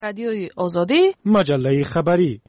رادیوی آزادی، مجله خبری.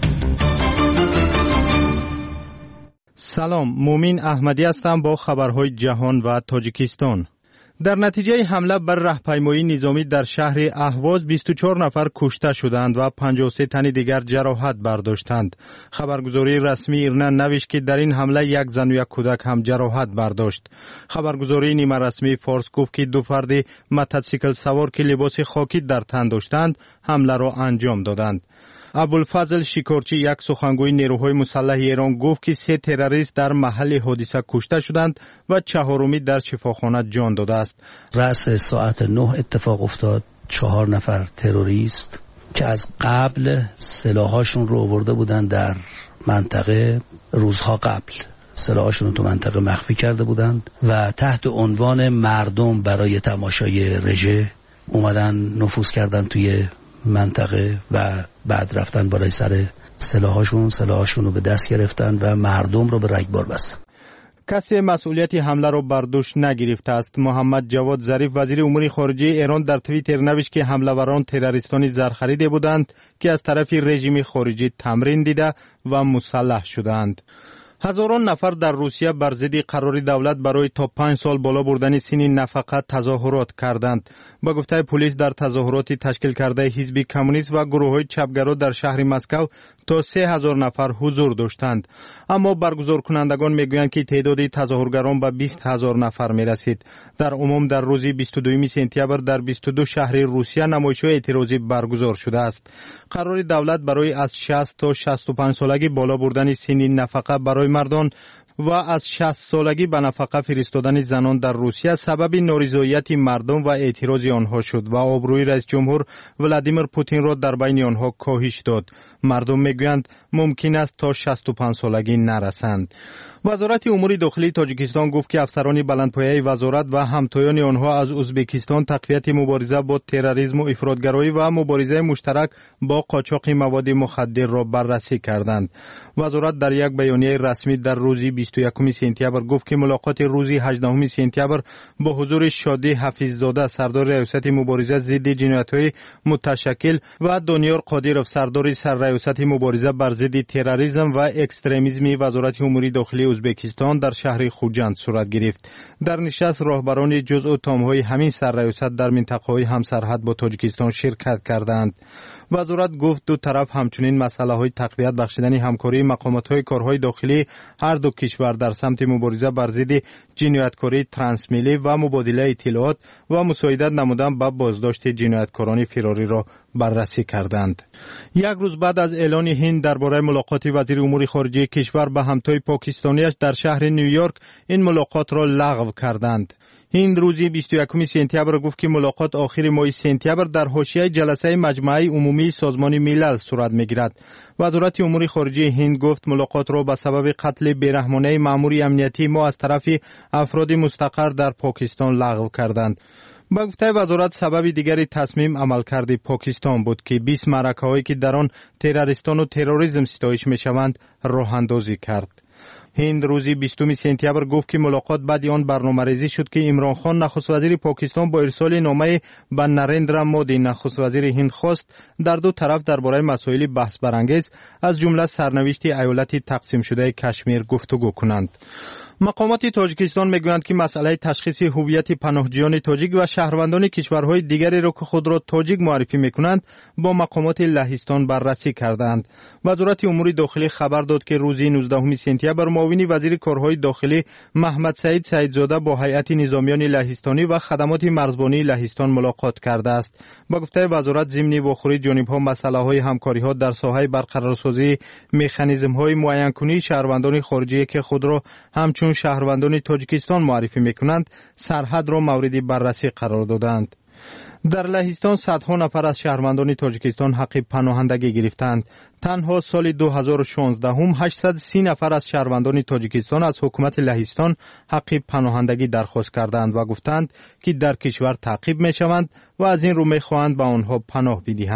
سلام، مومین احمدی هستم با خبرهای جهان و تاجیکستان. در نتیجه حمله بر راهپیمایی نظامی در شهر اهواز 24 نفر کشته شدند و 53 تن دیگر جراحت برداشتند. خبرگزاری رسمی ایرنا نوشت که در این حمله یک زن و یک کودک هم جراحت برداشت. خبرگزاری نیمه رسمی فارس گفت که دو فرد موتورسیکل سوار که لباس خاکی در تن داشتند حمله را انجام دادند. ابوالفضل شیکورچی، یک سخنگوی نیروهای مسلح ایران، گفت که 3 تروریست در محل حادثه کشته شدند و 4می در شفاخانه جان داده است. رأس ساعت 9 اتفاق افتاد. 4 نفر تروریست که از قبل سلاحاشون رو آورده بودند در منطقه، روزها قبل سلاحاشون رو تو منطقه مخفی کرده بودند و تحت عنوان مردم برای تماشای رژه اومدن نفوذ کردن توی منطقه و بعد رفتن بالای سر سلاحاشون رو به دست گرفتن و مردم رو به رگبار بستن. کسی مسئولیت حمله را بر دوش نگرفته است. محمد جواد ظریف، وزیر امور خارجه ایران، در توییتر نوشت که حمله‌وران تروریستانی زرخریده بودند که از طرف رژیم خارجی تمرین دیده و مسلح شدند. هزاران نفر در روسیه بر ضد قرار دولت برای تا 5 سال بالا بردن سن نفقه تظاهرات کردند. با گفته پلیس در تظاهراتی تشکیل کرده حزب کمونیست و گروه‌های چپگرا در شهر مسکو تا 3000 نفر حضور داشتند. اما برگزار کنندگان میگویند که تعداد تظاهرگران به 20000 نفر میرسید. در عموم در روز 22 سپتامبر در 22 شهر روسیه نمایش‌های اعتراضی برگزار شده است. قرار دولت برای از 60 تا 65 سالگی بالا بردن سن نفقه برای مردان و از 60 سالگی به نفقه فرستادن زنان در روسیه سبب نارضایت مردم و اعتراض آنها شد و آبروی رئیس جمهور ولادیمیر پوتین را در بین آنها کاهش داد. مردم میگویند ممکن است تا 65 سالگی نرسند. وزارت امور داخلی تاجیکستان گفت که افسران بلندپایه وزارت و همتایان آنها از ازبکستان تقویت مبارزه با تروریسم و افراطگرایی و مبارزه مشترک با قاچاق مواد مخدر را بررسی کردند. وزارت در یک بیانیه رسمی در روز 21 سپتامبر گفت که ملاقات روز 18 سپتامبر با حضور شادی حفیظزاده، سردار ریاست مبارزه ضد جنایت‌های متشکل، و دانیار قادرов، سردار سرریاست مبارزه بر ضد تروریسم و اکستریمیسم وزارت امور داخلی ازبکستان در شهر خوجند صورت گرفت. در نشست راهبران جزء تام‌های همین سرریاست در منطقه‌های همسرحد با تاجیکستان شرکت کردند. وزارت گفت دو طرف همچنین مسائل تقویت بخشیدن همکاری مقامات‌های کارهای داخلی هر دو کشور در سمت مبارزه بر ضد جنایتکاری ترانسمیلی و مبادله اطلاعات و مساعدت نمودن به بازداشت جنایتکاران فراری را بررسی کردند. یک روز بعد از اعلان هند درباره ملاقات وزیر امور خارجه کشور با همتای پاکستانیش در شهر نیویورک، این ملاقات را لغو کردند. هند روز 21 سپتامبر گفت که ملاقات آخر ماه سپتامبر در حاشیه جلسه مجمع عمومی سازمان ملل صورت می‌گیرد. وزارت امور خارجه هند گفت ملاقات را به سبب قتل بیرحمانه مأمور امنیتی ما از طرف افراد مستقر در پاکستان لغو کردند. با گفته وزارت سبب دیگری تصمیم عملکرد پاکستان بود که 20 معرکه‌هایی که در آن تروریستان و تروریسم ستایش می‌شوند راه اندازی کرد. هند روز 20 سپتامبر گفت که ملاقات بعد آن برنامه‌ریزی شد که عمران خان نخست وزیر پاکستان با ارسال نامه به نریندرا مودی نخست وزیر هند خواست در دو طرف درباره مسائل بحث برانگیز از جمله سرنوشت ایالت تقسیم شده کشمیر گفتگو کنند. مقامات تاجیکستان میگویند که مسئله تشخیص هویت پناهجویان تاجیک و شهروندان کشورهای دیگری را که خود را تاجیک معرفی میکنند با مقامات لهستان بررسی کردند. وزارت امور داخلی خبر داد که روز 19 سپتامبر معاون وزیر کارهای داخلی محمد سعید سعیدزاده با هیئت نظامیان لهستانی و خدمات مرزبانی لهستان ملاقات کرده است. با گفته وزارت ضمن واخوری جانب‌ها مسائل همکاری‌ها در ساحه برقرارسازی مکانیزم‌های معین‌کنی شهروندان خارجی که خود را همچون شهروندان تاجیکستان معرفی میکنند سرحد را مورد بررسی قرار دادند. در لهستان صدها نفر از شهروندان تاجیکستان حق پناهندگی گرفتند. تنها سال 2016 830 نفر از شهروندان تاجیکستان از حکومت لهستان حق پناهندگی درخواست کردند و گفتند که در کشور تعقیب میشوند و از این رو میخواهند به آنها پناه بدهند.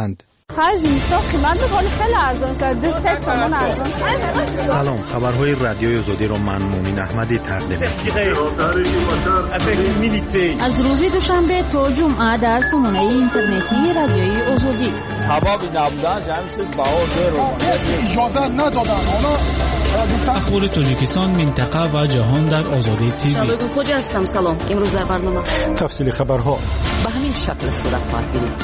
خرج میشه قیمت بکنه خیلی ارزان شده 3 تومن ارزان شده. سلام، خبرهای رادیوی آزادی رو من مومین احمدی تقدیم می‌کنم. از روز دوشنبه تا جمعه در سامانه اینترنتی رادیوی آزادی. سبب نبودن جمعیت بهار رو اجازه ندادن. اخبار تاجیکستان، منطقه و جهان در آزادی تیوی. شبکه خوج هستم. سلام. امروز در برنامه تفصیل خبرها به همین شکل صورت خواهد گرفت.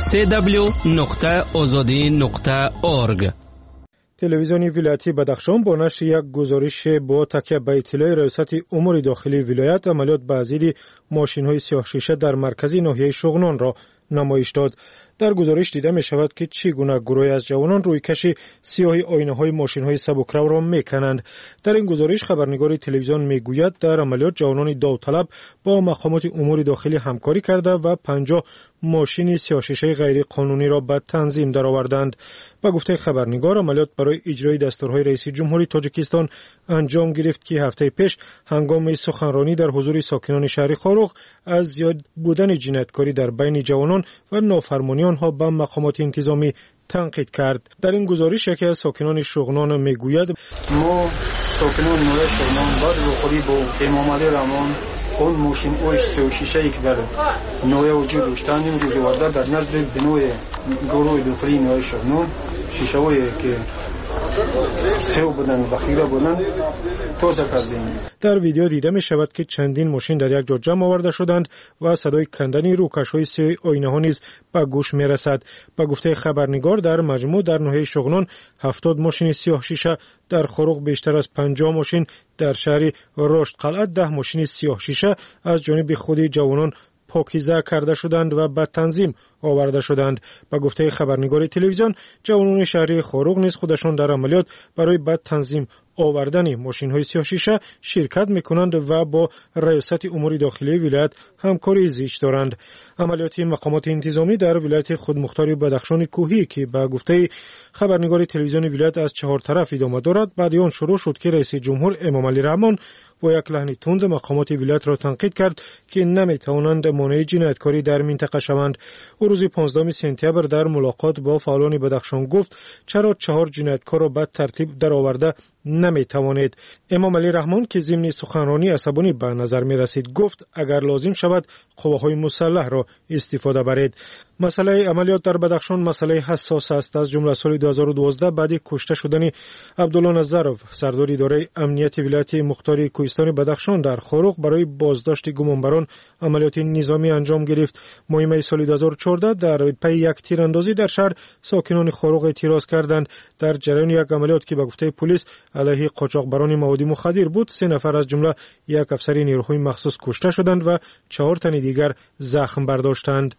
www.azadi.org. تلویزیون ولایتی بدخشان با نشر یک گزارش با تکیه به اطلاع ریاست امور داخلی ولایت عملیات به ضد ماشین‌های سیاه شیشه در مرکز ناحیه شغنان را نمایش داد. در گزارش دیده می شود که چگونه گروهی از جوانان روی کشی سیاه آینه‌های ماشین‌های سبکرو را می‌کنند. در این گزارش خبرنگار تلویزیون میگوید در عملیات جوانان داوطلب با مقامات امور داخلی همکاری کرده و 50 ماشین سیاه شیشه غیر قانونی را به تنظیم درآوردند. با گفته خبرنگار، عملیات برای اجرای دستورهای رئیس جمهوری تاجیکستان انجام گرفت که هفته پیش هنگام سخنرانی در حضور ساکنان شهر خاروق از زیاد بودن جنایتکاری در بین جوانان و نافرمانی آنها به مقامات انتظامی تنقید کرد. در این گزارش یکی از ساکنان شغنان میگوید ما ساکنان نوره شغنان بعد بخوری با امام علی رحمان اون ماشین اوش سه و شیشه ای که در نوره وجود داشتن این روز ورده در نزد بنوی گروه داخلی نوره شغنان شیشه هایی که سه بودن بخیره بودن توزه کردیم. در ویدیو دیده می شود که چندین ماشین در یک جا جمع آورده شدند و صدای کندن روکش‌های سیاه آینه ها نیز به گوش می رسد. با گفته خبرنگار، در مجموع در ناحیه شغنان 70 ماشین سیاه شیشه، در خاروق بیشتر از 50 ماشین، در شهر رشد قلعه 10 ماشین سیاه شیشه از جانب خود جوانان پاکیزه کرده شدند و به تنظیم آورده شدند. با گفته خبرنگار تلویزیون، جوانان شهری خاروق نیز خودشان در عملیات برای به تنظیم آوردن ماشین‌های سیاه شیشه شرکت می‌کنند و با ریاست امور داخلی ولایت همکاری زیست دارند. عملیات مقامات انتظامی در ولایت خودمختار بدخشان کوهی که با گفته خبرنگار تلویزیون ولایت از 4 طرف ادامه دارد، بعد آن شروع شد که رئیس جمهور امام علی رحمان با یک لحن تند مقامات ولایت را تنقید کرد که نمی‌توانند مانع جنایتکاری در منطقه شوند. او روز 15 سپتامبر در ملاقات با فعالان بدخشان گفت چرا 4 جنایتکار را به ترتیب درآورده نمی‌توانید. امام علی رحمان که ضمن سخنرانی عصبانی به نظر می‌رسید گفت اگر لازم شود قواهای مسلح را استفاده برید. مسئله عملیات در بدخشان مسئله حساس است. از جمله سال 2012 بعد کشته شدن عبدالله نظرов سردار اداره امنیت ولایت مختار کوهستان بدخشان در خاروق برای بازداشت گمانبران عملیات نظامی انجام گرفت. ماه سال 2014 در پی یک تیراندازی در شهر ساکنان خاروق اعتراض کردند. در جریان یک عملیات که به گفته پلیس علیه قاچاقبران مواد مخدر بود، 3 نفر از جمله یک افسر نیروهای مخصوص کشته شدند و 4 تن دیگر زخم برداشتند.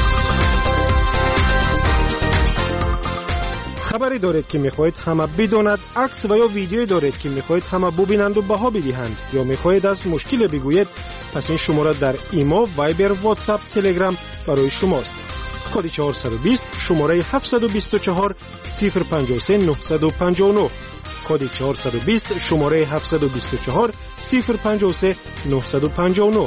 خبری دارید که میخواهید همه بداند، عکس و یا ویدیویی دارید که میخواهید همه ببینند و بها بدهند، یا میخواهید از مشکل بگویید، پس این شماره در ایما، وایبر، واتساپ، تلگرام برای شماست. کد 420 شماره 724 053 959 کد 420 شماره 724 053 959.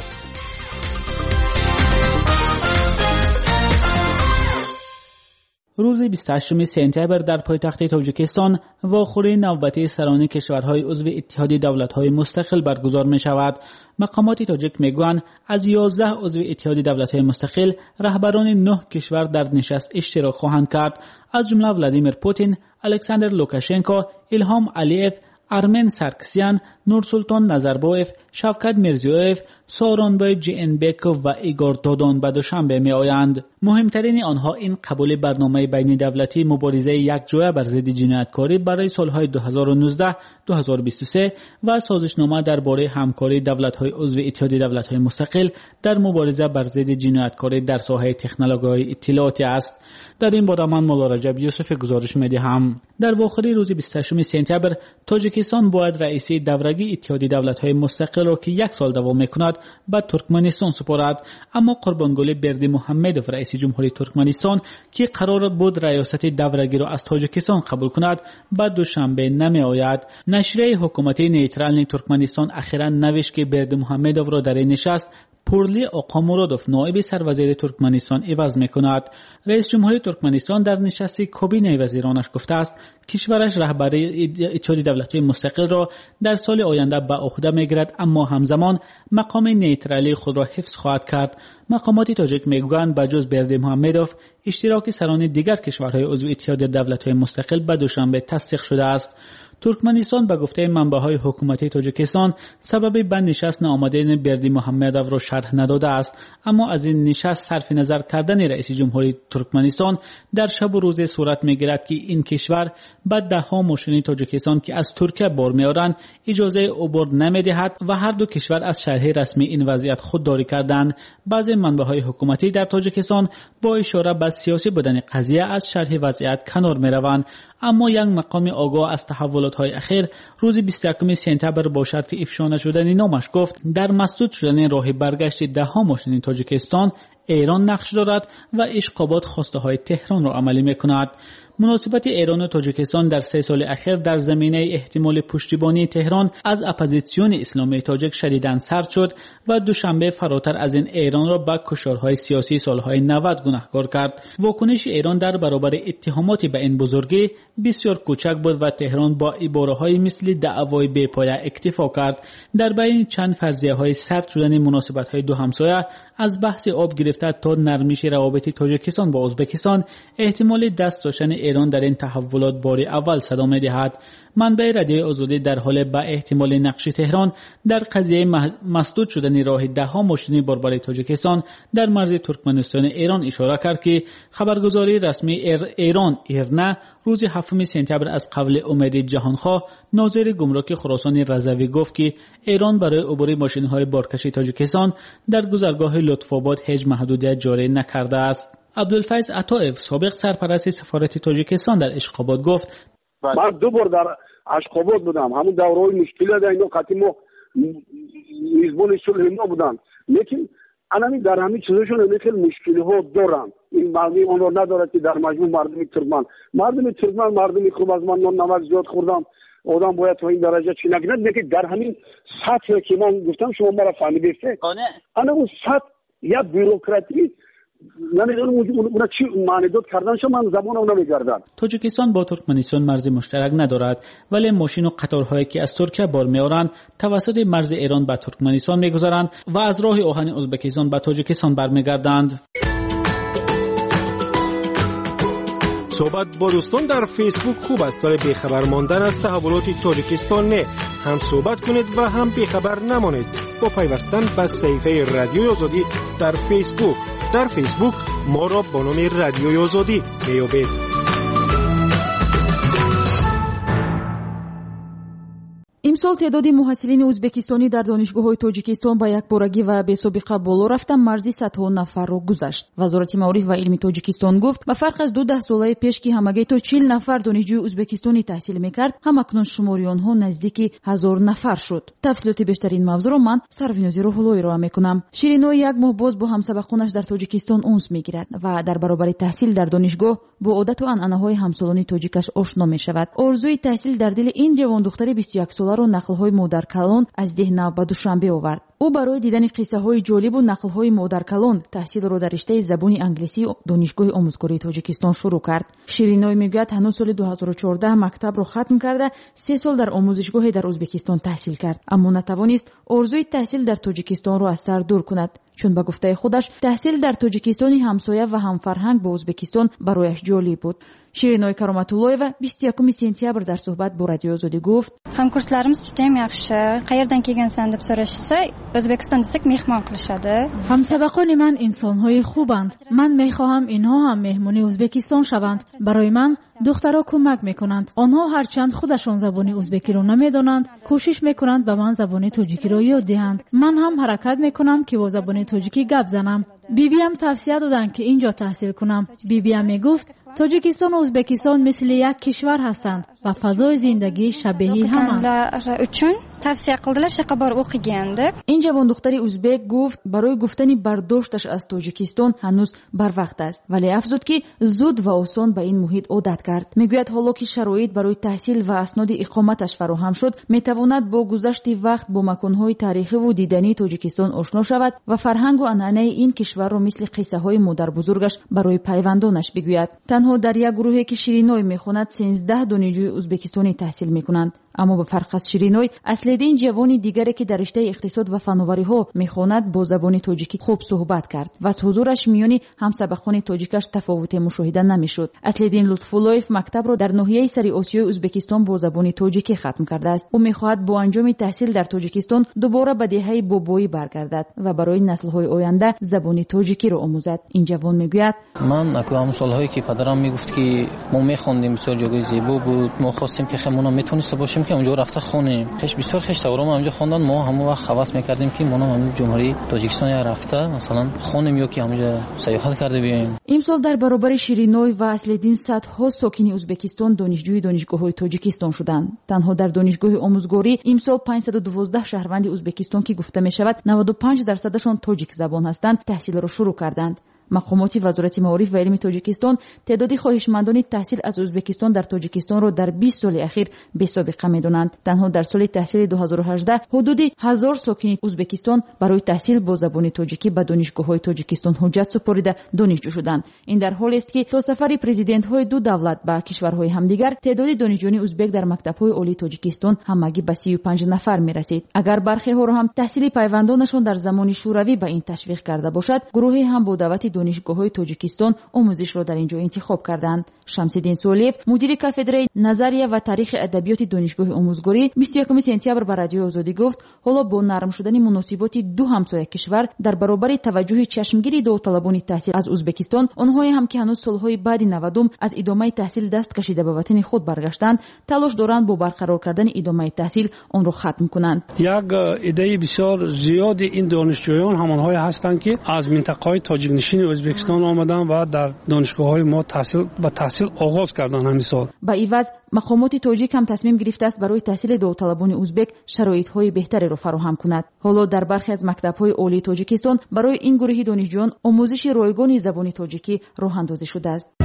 روز 28 سپتامبر در پایتخت تاجیکستان واخوری نوبتی سران کشورهای عضو اتحاد دولت‌های مستقل برگزار می‌شود. مقامات تاجیک میگویند از 11 عضو اتحاد دولت‌های مستقل رهبران 9 کشور در نشست اشتراک خواهند کرد، از جمله ولادیمیر پوتین، الکساندر لوکاشنکو، ایلهام علیف، ارمن سارکسیان، نورسولطان نظربایف، شوکت میرزیویف، سورونبای جینبک و ایگور دودون به دوشنبه می آیند. مهمترین آنها این قبول برنامه بین دولتی مبارزه یکجا بر ضد جنایتکاری برای سالهای 2019-2023 و سازشنامه درباره همکاری دولت‌های عضو اتحاد دولت‌های مستقل در مبارزه بر ضد جنایتکاری در ساحه تکنولوژی اطلاعاتی است. در این باره من مولا رجب یوسف گزارش می‌دهم. در واخری روز 28 سپتامبر تاجیکستان باید رئیس دورگی اتحاد دولت‌های مستقل را که 1 سال دوام می‌کند به ترکمنستان سپارد، اما قربانگلی بردی محمدوف رئیس جمهوری ترکمنستان که قرار بود ریاست دورگی را از تاجیکستان قبول کند به دوشنبه نمی آید. نشریه حکومتی نیترال ترکمنستان اخیراً نوشت که بردی محمدوف را در این نشست پورلی آقامورادوف نایب سروزیر ترکمنستان عوض میکند. رئیس جمهوری ترکمنستان در نشست کابینه وزیرانش گفته است کشورش رهبری اتحادیه دولت‌های مستقل را در سال آینده به عهده میگیرد، اما همزمان مقام نیترالی خود را حفظ خواهد کرد. مقامات تاجیک میگویند بجز بردی محمدوف اشتراک سران دیگر کشورهای عضو اتحادیه دولت‌های مستقل به دوشنبه تصدیق شده است. ترکمنستان به گفته منبع‌های حکومتی تاجیکستان سبب به نشست نآمدن بردی محمدوف را شرح نداده است، اما از این نشست صرف نظر کردن رئیس جمهوری ترکمنستان در شب و روز صورت می‌گیرد که این کشور به ده‌ها ماشین تاجیکستان که از ترکیه بار می‌آورند اجازه عبور نمی‌دهد و هر دو کشور از شرح رسمی این وضعیت خودداری کردند. بعضی منبع‌های حکومتی در تاجیکستان با اشاره به سیاسی بودن قضیه از شرح وضعیت کنار می‌روند، اما یک مقام آگاه از تحولات‌های اخیر روز 21 سپتامبر با شرط افشا نشدن نامش گفت در مسدود شدن راه برگشت ده‌ها ماشین تاجیکستان ایران نقش دارد و اشقابات خواسته های تهران را عملی میکند. مناسبت ایران و تاجیکستان در 3 سال اخیر در زمینه احتمال پشتیبانی تهران از اپوزیسیون اسلامی تاجیک شدیداً سرد شد و دوشنبه فراتر از این ایران را به کشتارهای سیاسی سالهای 90 گناهکار کرد. واکنش ایران در برابر اتهامات به این بزرگی بسیار کوچک بود و تهران با عباره‌های مثل دعوای بی‌پایه اکتفا کرد. در بین چند فرضیه‌های سرد شدن مناسبت‌های دو همسایه از بحث آب گرفته تا نرمش روابط تاجیکستان با ازبکستان، احتمال دست داشتن ایران در این تحولات بار اول صدا می‌دهد. منبع رادیوی آزادی در حال به احتمال نقش تهران در قضیه مسدود شدن راه ده‌ها ماشین باربر تاجیکستان در مرز ترکمنستان ایران اشاره کرد که خبرگزاری رسمی ایران ایرنا روز 7 سپتامبر از قول امید جهانخواه ناظر گمرک خراسان رضوی گفت که ایران برای عبور ماشین‌های بارکش تاجیکستان در گذرگاه لطف‌آباد هیچ محدودیت جاری نکرده است. عبدالفیض عطایف سابق سرپرست سفارت تاجیکستان در اشخاباد گفت من 2 بار در اشخاباد بودم، همون دوره‌های مشکلات اینا قطعی ما میزبان صلح ما بودن، لیکن الان در همین چیزشون خیلی مشکل‌ها دارن. این معنی اون رو نداره که در مجموع مردم ترکمن مردمی خوب از من نمک زیاد خوردم، آدم باید تا این درجه چی نگیرد، لیکن در همین سطح که من گفتم شما مرا فهمیدید انا اون سطح یا بوروکراتی نمیدونم اونا چی معنی داد کردنشو من زبان اون نمیگردم. تاجیکستان با ترکمنستان مرز مشترک ندارد، ولی ماشین و قطارهایی که از ترکیه بار میآورند توسط مرز ایران به ترکمنستان میگذرند و از راه آهن ازبکستان به تاجیکستان برمیگردند. صحبت با دوستان در فیسبوک خوب است، ولی بیخبر ماندن از تحولات تاجیکستان نه. هم صحبت کنید و هم بیخبر نمانید با پیوستن به صفحه رادیوی آزادی در فیسبوک. در فیسبوک ما را با نام رادیوی آزادی میابید. امسال تعداد محصلین ازبکستانی در دانشگاه‌های تاجیکستان با یکبارگی و بی‌سابقه بالا رفته مرزی 100 نفر را گذشت. وزارت معارف و علم تاجیکستان گفت با فرق از 2 ساله پیش که همگی تا 40 نفر دانشجوی ازبکستانی تحصیل می‌کرد، همکنون شماری آنها نزدیک 1000 نفر شد. تفصیلات بیشتر این موضوع را من سروینوزی روح‌اللهی را می‌کنم. شیرینو یک ماه باز با همسبقانش در تاجیکستان اونس می‌گیرد و در برابر تحصیل در دانشگاه با عادت و عنعنه‌های همسالانی تاجیکش آشنا می‌شود. آرزوی تحصیل در دل این جوان دختر 21 ساله را نقل‌های مادرکلان از دهنه به دوشنبه آورد. او برای دیدن قصه‌های جالب و نقل‌های مادرکلان تحصیل را در رشته زبان انگلیسی دانشگاه آموزگاری تاجیکستان شروع کرد. شیرینوی میگوید هنوز سال 2014 مکتب را ختم کرده 3 سال در آموزشگاه در ازبکستان تحصیل کرد، اما نتوانست آرزوی تحصیل در تاجیکستان را از سر دور کند، چون به گفته خودش تحصیل در تاجیکستان همسایه و همفرهنگ با ازبکستان برایش جالب بود. شیرینوی کرامت‌اللهیeva 21 سپتامبر در صحبت با رادیو آزادی گفت: Hamkorlarimiz juda ham yaxshi. Qayerdan kelgansan deb so'rashsa, O'zbekiston desak mehmon qilishadi. همسبقان من انسان‌های خوبند. من می‌خواهم اینها هم مهمانی ازبکستان شوند. برای من دخترها کمک می‌کنند. آنها هرچند خودشان زبان ازبکی را نمی‌دانند، کوشش می‌کنند به من زبان تاجیکی را یاد دهند. من هم حرکت می‌کنم که با زبان تاجیکی گپ زنم. بیبیم توصیه دادند که اینجا تحصیل کنم. بیبیم میگفت تاجیکستان و ازبکستان مثل یک کشور هستند و فضای زندگی شبیه همه. tavsiya qildilar shaqa bor o'qiganda. این جوان دختری ازبک گفت برای گفتن برداشتش از تاجیکستان هنوز بر وقت است، ولی افزود که زود و آسان به این محیط عادت کرد. میگوید حالا که شرایط برای تحصیل و اسناد اقامتش فراهم شد، میتواند با گذشت وقت با مکانهای تاریخی و دیدنی تاجیکستان آشنا شود و فرهنگ و عنعنه این کشور را مثل قصه های مادر بزرگش برای پیوندانش بگوید. تنها در یک گروهی که شیرینوی میخواند 13 دانشجوی ازبکستانی تحصیل میکنند، اما به فرق از شیرینوی اصلیدین جوانی دیگری که در رشته اقتصاد و فناوری ها میخواند با زبان تاجیکی خوب صحبت کرد و از حضورش میانی همسبقان تاجیکش تفاوت مشاهده نمیشد. اصلیدین لطفالایف مکتب را در ناحیه سری آسیای ازبکستان با زبان تاجیکی ختم کرده است. او میخواهد با انجام تحصیل در تاجیکستان دوباره به دهه بابایی برگردد و برای نسل‌های آینده زبان تاجیکی را آموزد. این جوان میگوید من اکو سالهایی که پدرم میگفت که ما میخوندیم بسیار جای زیبا بود، ما خواستیم که خمونا میتونست باشیم که اونجا رفته خونیم. بسیار خشتورام اونجا خوندن، ما همون وقت خواست میکردیم که ما هم جمهوری تاجیکستان رفته مثلا خونیم یا که اونجا سیاحت کرده بیایم. امسال در برابر شیرینوی و اصلیدین صدها ساکن ازبکستان دانشجوی دانشگاه‌های تاجیکستان شدند. تنها در دانشگاه آموزگاری امسال 512 شهروند ازبکستان که گفته میشود 95% تاجیک زبان هستند تحصیل را شروع کردند. مقامات وزارت معارف و علم تاجیکستان تعداد خواهشمندان تحصیل از ازبکستان در تاجیکستان را در 20 سال اخیر بی‌سابقه می‌دانند. تنها در سال تحصیل 2018 حدود 1000 ساکن ازبکستان برای تحصیل با زبان تاجیکی به دانشگاه‌های تاجیکستان حجت سپرده دانشجو شدند. این در حالی است که تا سفر پرزیدنت‌های دو دولت به کشورهای همدیگر تعداد دانشجویان ازبک در مکتب‌های عالی تاجیکستان همگی به 35 نفر می‌رسید. اگر برخی ها را هم تحصیل پیوندانشان در زمان شوروی به این تشویق کرده باشد، گروهی هم با دعوت دانشگاه‌های تاجیکستان آموزش را در اینجا انتخاب کردند. شمس‌الدین سولیف، مدیر کاتدرای نظریه و تاریخ ادبیات دانشگاه آموزگاری 21 سپتامبر به رادیو آزادی گفت حالا با نرم شدن مناسبات دو همسایه کشور در برابر توجه چشمگیری داوطلبان تحصیل از ازبکستان، آنهایی هم که هنوز سالهای بعد 90 از ادامه تحصیل دست کشیده به وطن خود برگشتند، تلاش دارند با برقرار کردن ادامه تحصیل آن را ختم کنند. یک ایده بسیار زیاد این دانشجویان همانهایی هستند که از منطقه‌های تاجیک نشین ازبکستان آمدن و در دانشگاه‌های ما تحصیل آغاز کردن همین سال. با ایواز مقامات تاجیک هم تصمیم گرفته است برای تحصیل داوطلبان ازبک شرایط‌های بهتری را فراهم کند. حالا در برخی از مکتب‌های عالی تاجیکستان برای این گروه دانشجویان آموزش رایگان زبان تاجیکی راه اندازی شده است.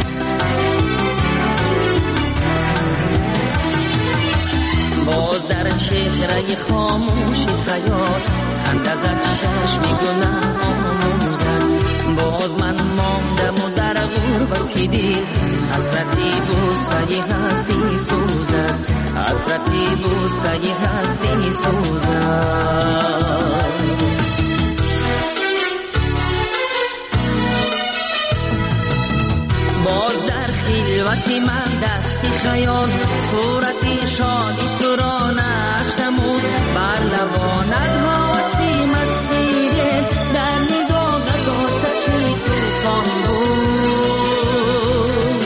باز در چهره خاموش خیال اندازت چشم گناه آموزد، باز من ماندم و در غربتی دید حسرتی بوسه هستی سوزد، حسرتی بوسه هستی سوزد. باز در خلوتی من دستی خیال صورتی شادی تو را نشتمون بر لبانت حاسی مستیره در نگاهت آتشی توفان بود.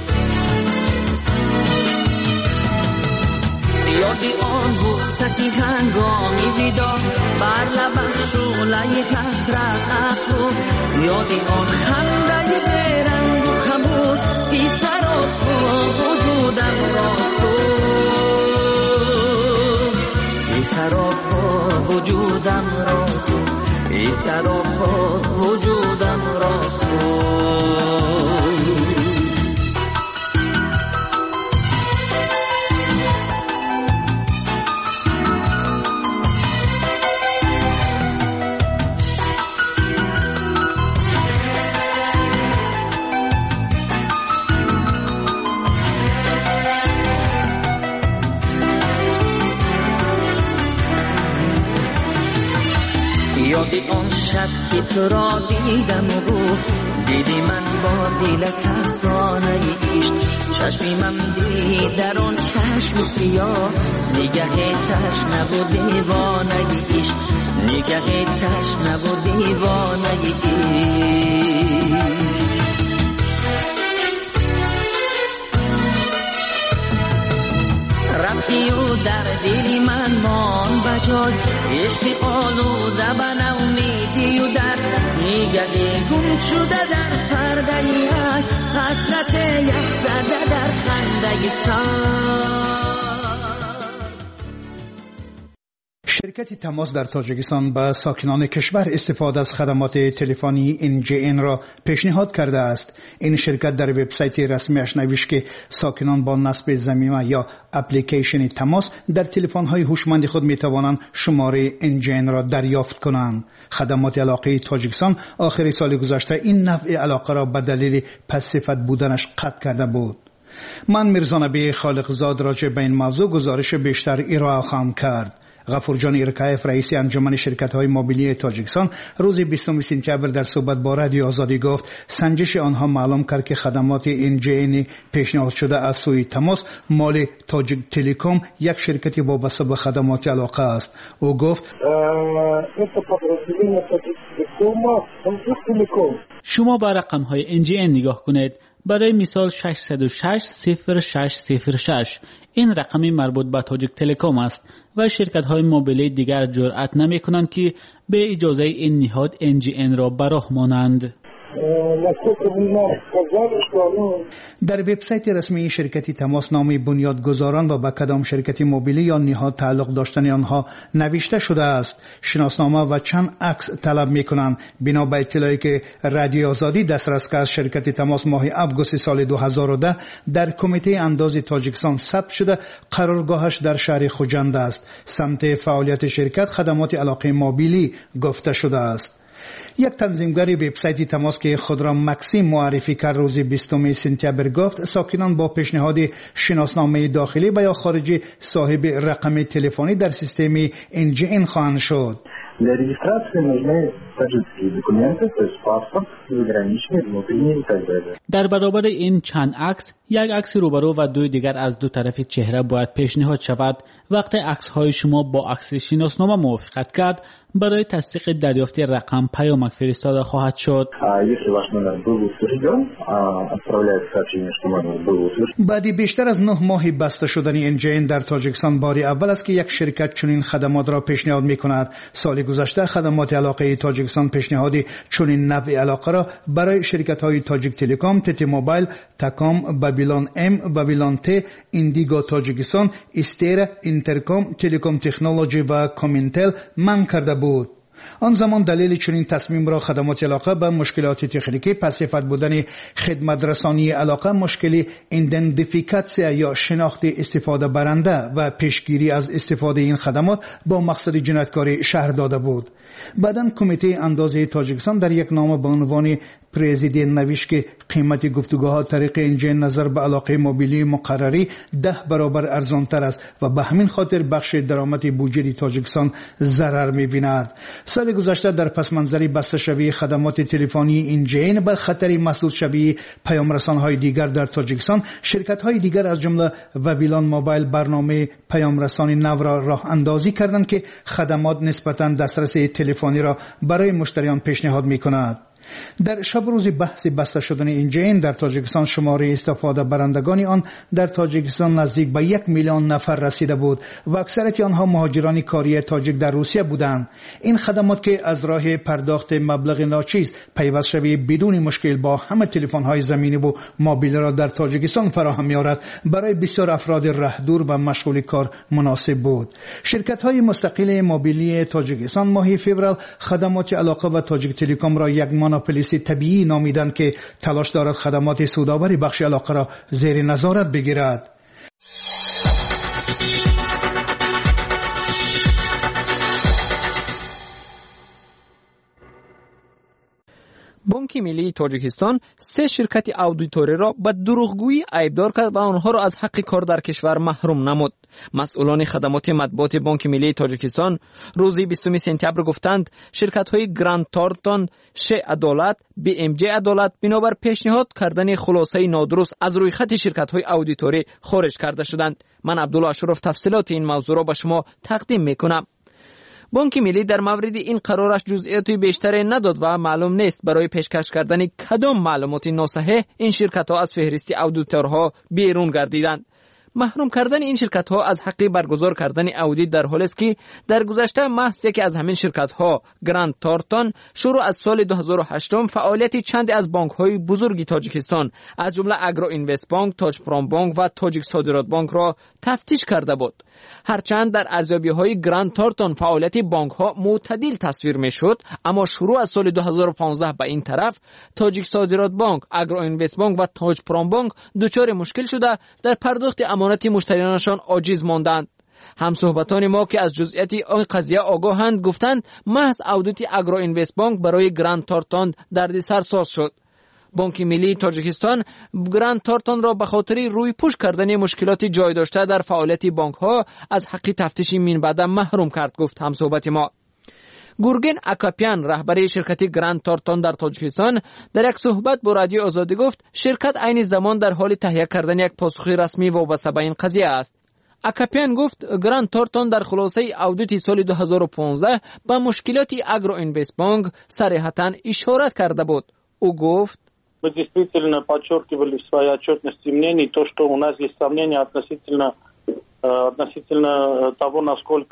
یادی آن بوستی هنگامی ویدا بر لبم شعله حسرت افروخت، یادی آن خنده بیرنگ و خموش بی سراب وجودم را سوخت، بی سراب وجودم را سوخت، بی سراب وجودم را سوخت. یادی آن شب که تو را دیدم و گفت دیدی من با دل ترسانه عشق، چشمی من دید در آن چشم سیاه نگه تشنه و دیوانه عشق، نگه تشنه و دیوانه عشق. رفتی و در دل من مان بجای عشق آلوده به نومیدی و در نگه گم شده در پرده یک حسرت یک زده در خنده سال. شرکت تماس در تاجیکستان به ساکنان کشور استفاده از خدمات تلفنی NGN را پیشنهاد کرده است. این شرکت در وبسایت رسمیش نوشت که ساکنان با نصب ضمیمه یا اپلیکیشن تماس در تلفن‌های هوشمند خود می‌توانند شماره NGN را دریافت کنند. خدمات علاقه تاجیکستان آخر سال گذشته این نوع علاقه را به دلیل پس‌صفت بودنش قطع کرده بود. من میرزا نبی خالقزاد راجع به این موضوع گزارش بیشتر ارائه خواهم کرد. غفورجان ایرکایف رئیس انجمن شرکت‌های موبیلی تاجیکستان روز 20 سپتامبر در صحبت با رادیو آزادی گفت سنجش آنها معلوم کرد که خدمات NGN پیشنهاد شده از سوی تماس مال تاجیک تلکوم یک شرکتی وابسته به خدمات علاقه است. او گفت شما با رقم‌های NGN نگاه کنید. برای مثال 606 0606 این رقمی مربوط به تاجیک تلکوم است و شرکت‌های موبیلی دیگر جرأت نمی‌کنند که به اجازه این نهاد NGN را به راه مانند. در وبسایت رسمی شرکتی تماس نام بنیادگذاران و به کدام شرکتی موبیلی یا نهاد تعلق داشتن آنها نوشته شده است. شناسنامه و چند عکس طلب می‌کنند. بنا به اطلاعی که رادیو آزادی دسترس کرد شرکت تماس ماه آگوست سال 2010 در کمیته انداز تاجیکستان ثبت شده قرارگاهش در شهر خوجند است. سمت فعالیت شرکت خدمات علاقه موبیلی گفته شده است. یک تنظیمگر وبسایت تماس که خود را مکسیم معرفی کرد روز 20 سپتامبر گفت ساکنان با پیشنهاد شناسنامه داخلی و یا خارجی صاحب رقم تلفنی در سیستم NGN خواهند شد. Для регистрации нужны таджикские документы, то есть паспорт, заграничный, внутренний и так далее. در برابر این چند عکس، یک عکس روبرو و دوی دیگر از دو طرف چهره باید پیشنهاد شود. وقتی عکس‌های شما با عکس شناسنامه موافقت کرد، برای تصدیق دریافت رقم پیامک فرستاده خواهد شد. Если ваш номер был утвержден, отправляется сообщение, что номер был утвержден. بعد بیشتر از 9 ماه بسته شدن NGN در تاجیکستان باری اول است که یک شرکت چنین خدمات را پیشنهاد می‌کند. سال گذشته خدمات علاقه تاجیکستان پیشنهاد چنین نوع علاقه را برای شرکت‌های تاجیک تلکام، تتی موبایل، تکام، بابیلون ام، بابیلون ت، ایندیگو تاجیکستان، استیر، اینترکام، تلکام تکنولوژی و کامینتل من کرده بود. آن زمان دلیل چنین تصمیم را خدمات علاقه به مشکلات تکنیکی، پس‌صفت بودن خدمت رسانی علاقه، مشکلی ایدنتیفیکاسیون یا شناخت استفاده برنده و پیشگیری از استفاده این خدمات با مقصد جنایتکاری شهر داده بود. بعداً کمیته انداز تاجیکستان در یک نامه به عنوان پرزیدنت نوشت که قیمت گفتگوها طریق NGN نظر به علاقه موبیلی مقرری 10 برابر ارزانتر است و به همین خاطر بخش درآمد بودجه تاجیکستان ضرر می‌بیند. سال گذشته در پس منظری بسته شوی خدمات تلفنی NGN به خطر مسدود شوی پیامرسان‌های دیگر در تاجیکستان، شرکت‌های دیگر از جمله وابیلون موبایل برنامه پیامرسانی نو را راه اندازی کردند که خدمات نسبتاً دسترسی تلفنی را برای مشتریان پیشنهاد می‌کند. در شب روز بحث بسته شدن NGN در تاجیکستان شماره استفاده برندگان آن در تاجیکستان نزدیک به 1 میلیون نفر رسیده بود و اکثریت آنها مهاجران کاری تاجیک در روسیه بودند. این خدمات که از راه پرداخت مبلغ ناچیز پیوست شوی بدون مشکل با همه تلفن‌های زمینی و موبیل را در تاجیکستان فراهم می‌آورد برای بسیار افراد رهدور و مشغول کار مناسب بود. شرکت‌های مستقل موبیلی تاجیکستان ماه فوریه خدمات علاقه و تاجیک تلکام را یک مونوپولیست طبیعی نامیدند که تلاش دارد خدمات سودآور بخش علاقه را زیر نظارت بگیرد. بانک ملی تاجیکستان 3 شرکت اودیتوری را به دروغگویی عیبدار کرد و آنها را از حق کار در کشور محروم نمود. مسئولان خدمات مطبوعات بانک ملی تاجیکستان روز 20 سپتامبر گفتند شرکت‌های گراند تارتان، شه عدالت، BMJ عدالت بنابر پیشنهاد کردن خلاصه نادرست از روی خط شرکت‌های اودیتوری خارج کرده شدند. من عبدالله اشرف تفصیلات این موضوع را به شما تقدیم می‌کنم. بانک ملی در مورد این قرارش جزئیات بیشتری نداد و معلوم نیست برای پیشکش کردن کدام معلومات ناصحیح این شرکت‌ها از فهرست اودیتورها بیرون گردیدند. محروم کردن این شرکت ها از حق برگزار کردن اودیت در حالی است که در گذشته محض یکی از همین شرکت ها گراند تارتون شروع از سال 2008 فعالیت چند از بانک های بزرگ تاجیکستان از جمله اگرو اینوست بانک، تاج پرام بانک و تاجیک صادرات بانک را تفتیش کرده بود. هرچند در ارزیابی های گراند تارتون فعالیت بانک ها معتدل تصویر می شد، اما شروع از سال 2015 به این طرف تاجیک صادرات بانک، اگرو اینوست بانک و تاج پرام بانک دچار مشکل شده در پرداخت امانت مشتریانشان عاجز ماندند. همصحبتان ما که از جزئیات این قضیه آگاهند گفتند محض اودیت اگرو اینوست بانک برای گراند تارتون دردسر ساز شد. بانک ملی تاجیکستان گراند تارتون را به خاطر روی پوش کردن مشکلات جای داشته در فعالیت بانک ها از حق تفتیش من بعد محروم کرد، گفت همصحبت ما. گورگن اکاپیان رهبر شرکت گراند تارتون در تاجیکستان در یک صحبت با رادیو آزادی گفت شرکت عین زمان در حال تهیه کردن یک پاسخ رسمی وابسته به این قضیه است. اکاپیان گفت گراند تارتون در خلاصه اودیت سال 2015 به مشکلات اگرو اینوست بانک صریحاً اشاره کرده بود. او гofт: Мы действительно подчеркивали в своей отчетности мнений то, что у нас есть сомнения относительно того, насколько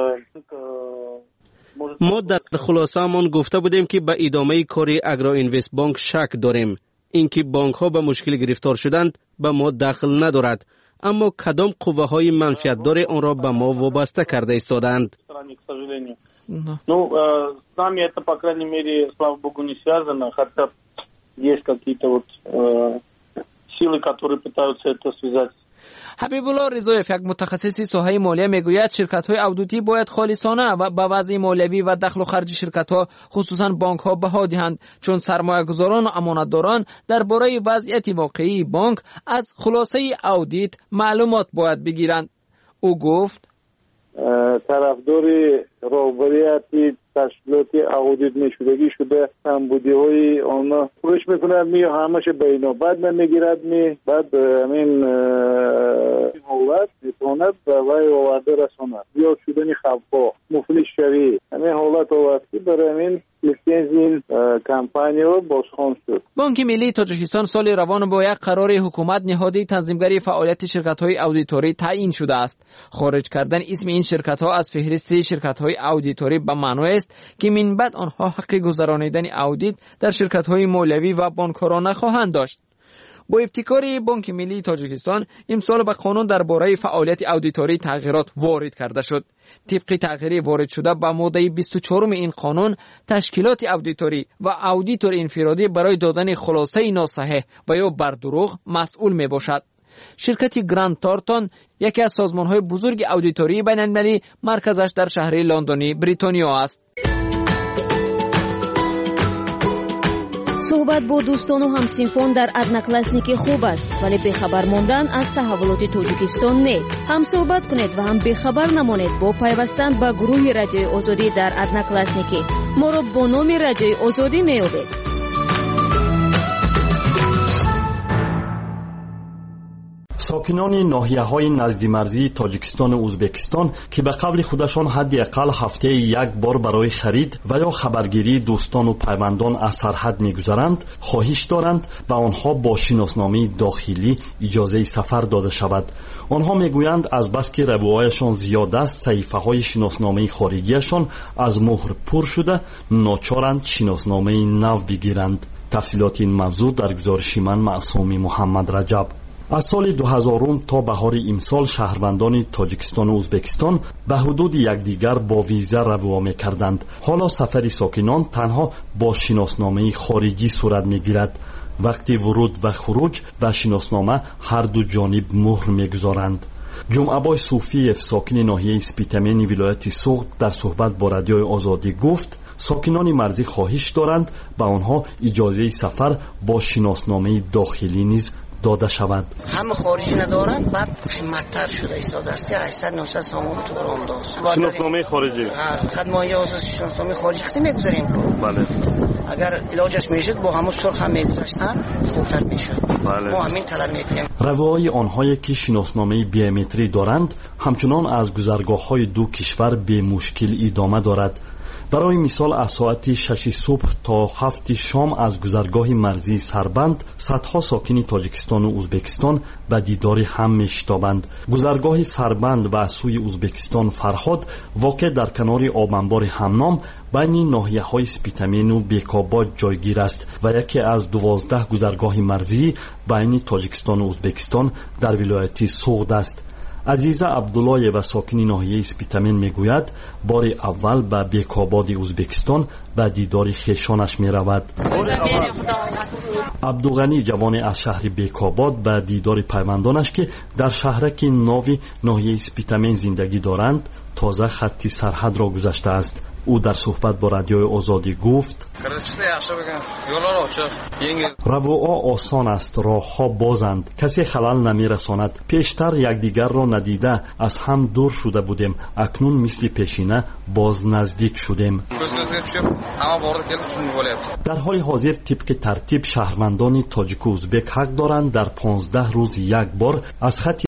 ما در خلاصه‌مان گفته بودیم که به ادامه کار اگرو اینوست بانک شک داریم. اینکه بانک ها به مشکل گرفتار شدند به ما دخل ندارد، اما کدام قوه های منفعت داره آن را به ما وابسته کرده ایستادند. Ну, с нами это, по крайней мере, слава богу, не связано, хотя есть какие-то вот силы, которые пытаются это связать. حبیب الله رضایف یک متخصص ساحه مالیه میگوید شرکت های اودیتی باید خالصانه و با وضع مالیوی و دخل و خرج شرکت ها خصوصا بانک ها بها دهند، چون سرمایه گذاران و امانتداران درباره وضعیت واقعی بانک از خلاصه اودیت معلومات باید بگیرند. او گفت طرفدار راهبریت تشکیلات اودیت نشدگی شده کمبودی های آنها پروش میکنند می همش بینا بعد نمیگیرد می بعد همین حالت میتواند به وی آورده رساند یا شدن خبها مفلس شوی همین حالت آوردی برای همین لیسنس این کمپانی رو بازخوان شد. بانک ملی تاجیکستان سال روان با یک قرار حکومت نهادی تنظیمگری فعالیت شرکت های اودیتوری تعیین شده است. خارج کردن اسم این شرکت ها از فهرست شرکت های اودیتوری به معنی است که من بعد آنها حق گذرانیدن اودیت در شرکت های مالیوی و بانک ها را نخواهند داشت. با ابتکار بانک ملی تاجیکستان امسال به قانون درباره فعالیت اودیتوری تغییرات وارد کرده شد. طبق تغییری وارد شده به ماده 24 این قانون تشکیلات اودیتوری و اودیتور انفرادی برای دادن خلاصه ناصحیح و یا بر دروغ مسئول می باشد. شرکت گراند تارتون یکی از سازمان‌های بزرگ اودیتوری بین‌المللی مرکزش در شهر لندنی بریتانیا است. صحبت با دوستان و همسینفان در ادناکلاسنیکی خوب است، ولی بخبر ماندن از تحولات تاجیکستان نه. هم صحبت کنید و هم بخبر نمانید با پیوستن به گروه رادیوی آزادی در ادناکلاسنیکی. ما را با نام رادیوی آزادی میابید. ساکنان ناحیه‌های نزدیک‌مرزی تاجیکستان و ازبکستان که به قبل خودشان حداقل هفته یک بار برای خرید و یا خبرگیری دوستان و پیوندان از سرحد می‌گذرند، خواهش دارند به آنها با شناسنامه داخلی اجازه سفر داده شود. آنها میگویند از بس که ربوهایشان زیاد است، صحیفه‌های شناسنامه خارجیشان از مهر پر شده، ناچارند شناسنامه نو بگیرند. تفصیلات این موضوع در گزارش من معصومی محمد رجب. از سال 2000 تا بهار امسال شهروندان تاجیکستان و ازبکستان به حدود یکدیگر با ویزا ربوه می‌کردند. حالا سفر ساکنان تنها با شناسنامه خارجی صورت می‌گیرد. وقتی ورود و خروج به شناسنامه هر دو جانب مهر می‌گذارند. جمعه‌بای صوفیف ساکن ناحیه سپیتمین ولایت سوغد در صحبت با رادیوی آزادی گفت ساکنان مرزی خواهش دارند به آنها اجازه سفر با شناسنامه داخلی نیز داده شود. همه خارجی ندارند، بعد مطر شده ایستاده است 800 900 سامون تو برام داشت. شناسنامه خارجی خدمات از شناسنامه خارجی خیلی میگذاریم کو. بله. اگر علاجش میشد با همون سرخ هم میگذاشتن خوبتر میشد. بله. ما همین طلب میکنیم. روای آنهایی که شناسنامه بیومتری دارند همچنان از گذرگاه‌های دو کشور به مشکل ادامه دارد. برای مثال از ساعت 6 صبح تا 7 شام از گذرگاه مرزی سربند صدها ساکن تاجیکستان و ازبکستان به دیدار هم میشتابند. گذرگاه سربند و از سوی ازبکستان فرهاد واقع در کنار آبانبار همنام بین ناحیه‌های سپیتامین و بیکاباد جایگیر است و یکی از 12 گذرگاه مرزی بین تاجیکستان و ازبکستان در ولایت سوغد است. عزیزه عبدالله و ساکن ناحیه سپیتامین میگوید بار اول به بیکاباد ازبکستان به دیدار خویشانش میرود. عبدالغنی جوان از شهر بیکاباد به دیدار پیوندانش که در شهرک ناوی ناحیه سپیتامین زندگی دارند تازه خط سرحد را گذشته است. او در صحبت با رادیوی آزادی گفت روعا آسان است، راهها بازند، کسی خلل نمی رساند. پیشتر یکدیگر را ندیده از هم دور شده بودیم، اکنون مثل پیشینه باز نزدیک شدیم. در حال حاضر طبق ترتیب شهروندان تاجیک و ازبک حق دارند در 15 روز یک بار از خط